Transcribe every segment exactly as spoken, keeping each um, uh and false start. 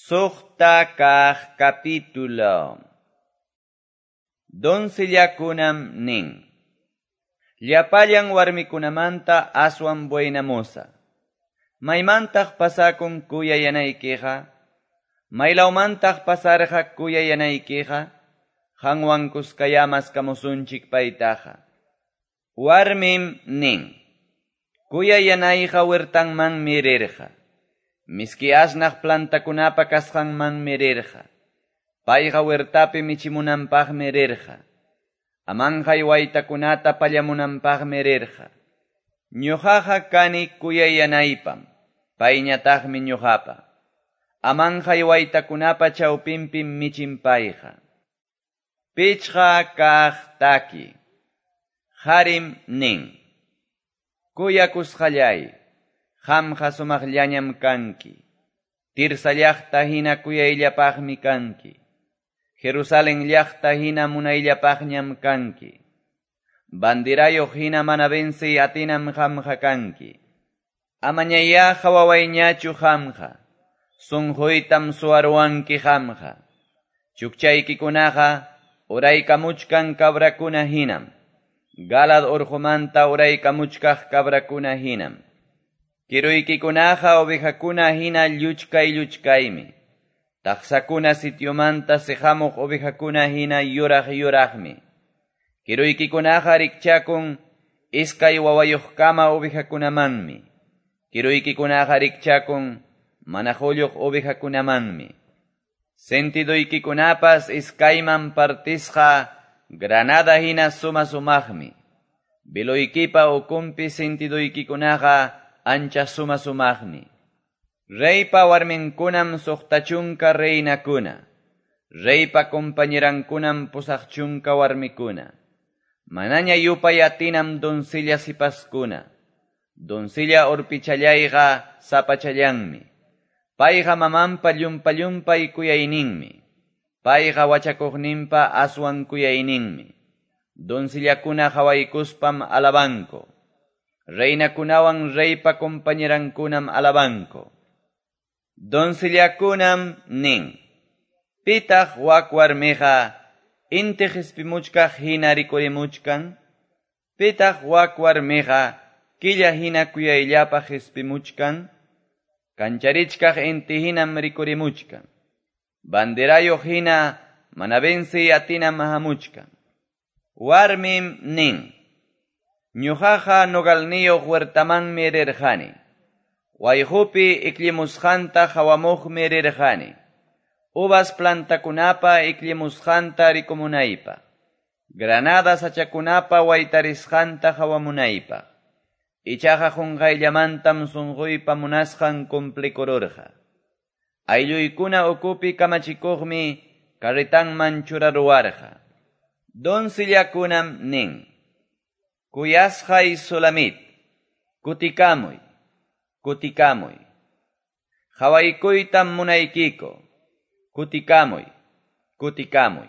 Suqta kaq capítulo. Doncellakunam nin. Llapallan warmikunamanta aswan buenamosa. Maymantaq pasakun kuyayanaykiqa? Maylawmantaq pasarqa kuyayanaykiqa? Qanwan kuskayamas kamusunchik paytaqa. Warmim nin. Kuyayanayqa wirtanman mirirqa. Miski asnaq plantakunapa kasqanman mirirqa. Payqa wirtapi michimunanpaq mirirqa. Amanqay waytakunata pallamunanpaq mirirqa. Ñuqaqa kani kuyayanaypam. Payñataqmi ñuqapa. Amanqay waytakunapa chawpinpim michin payqa. Pichqa kaq taki. Harim nin. Kuyakusqallay. Qamqa sumaqllañam kanki. Tirsa llaqta hina kuyayllapaqmi kanki. Jerusalén llaqta hina munayllapaqñam kanki. Bandirayuq hina mana venci atinam qamqa kanki. Amañayaqa wawayñachu qamqa. Sunquytam suwarwanki qamqa. Chukchaykikunaqa uraykamuchkan kabrakuna hinam. Galad urqumanta uraykamuchkaq kabrakuna hinam. Kiruykikunaqa ovejakuna hina lluchkay lluchkaymi. Taqsakuna sitiumanta sehamuq ovejakuna hina yuraq yuraqmi. Kiruykikunaqa rikchakun iskay wawayuqkama ovejakunamanmi. Kiruykikunaqa rikchakun manajulluq ovejakunamanmi. Sentiduykikunapas iskayman partisqa granada hina suma sumaqmi. Biluykipa ukumpi sentiduykikunaqa ancha suma sumaqmi. Reypa warminkunam suqtachunka reynakuna. Reypa compañerankunam pusaqchunka warmikuna. Manaña yupay atinam doncella sipaskuna. Doncella urpichallayqa sapachallanmi. Payqa mamanpa llumpa llumpay kuyayninmi. Payqa wachakuqninpa aswan kuyayninmi. Doncellakuna hawaykuspam alabanko. Reinakunawan reypa compañerankunam alabanko. Doncellakunam nin. Pitaq wak warmiqa inti hispimuchkaq hina rikurimuchkan? Pitaq wak warmiqa killa hina kuyayllapa hispimuchkan? Kancharichkaq inti hinam rikurimuchkan. Bandirayuq hina mana venci atinam hamuchkan. Warmim nin. Ñuqaqa nogalniyuq huertamanmi rirqani. Wayqupi ikllimusqanta hawamuqmi rirqani. Uvas plantakunapa ikllimusqanta rikumunaypaq. Granada sachakunapa waytarisqanta hawamunaypaq. Ichaqa qunqayllamantam sunquypa munasqan cumplikururqa. Aylluykuna ukupi kamachikuqmi karitanman churaruwarqa. Doncellakunam nin. Kuyasqay Sulamit, kutikamuy, kutikamuy. Hawaykuytam munaykiko, kutikamuy, kutikamuy.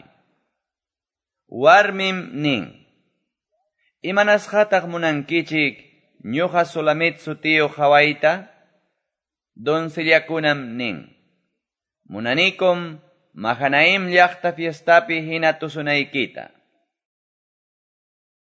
Warmim nin. Imanasqataq munankichik ñuqa Sulamit sutiyo hawayta? Doncellakunam nin. Munanikum Mahanaim llaqta fiestapi hina tusunaykita.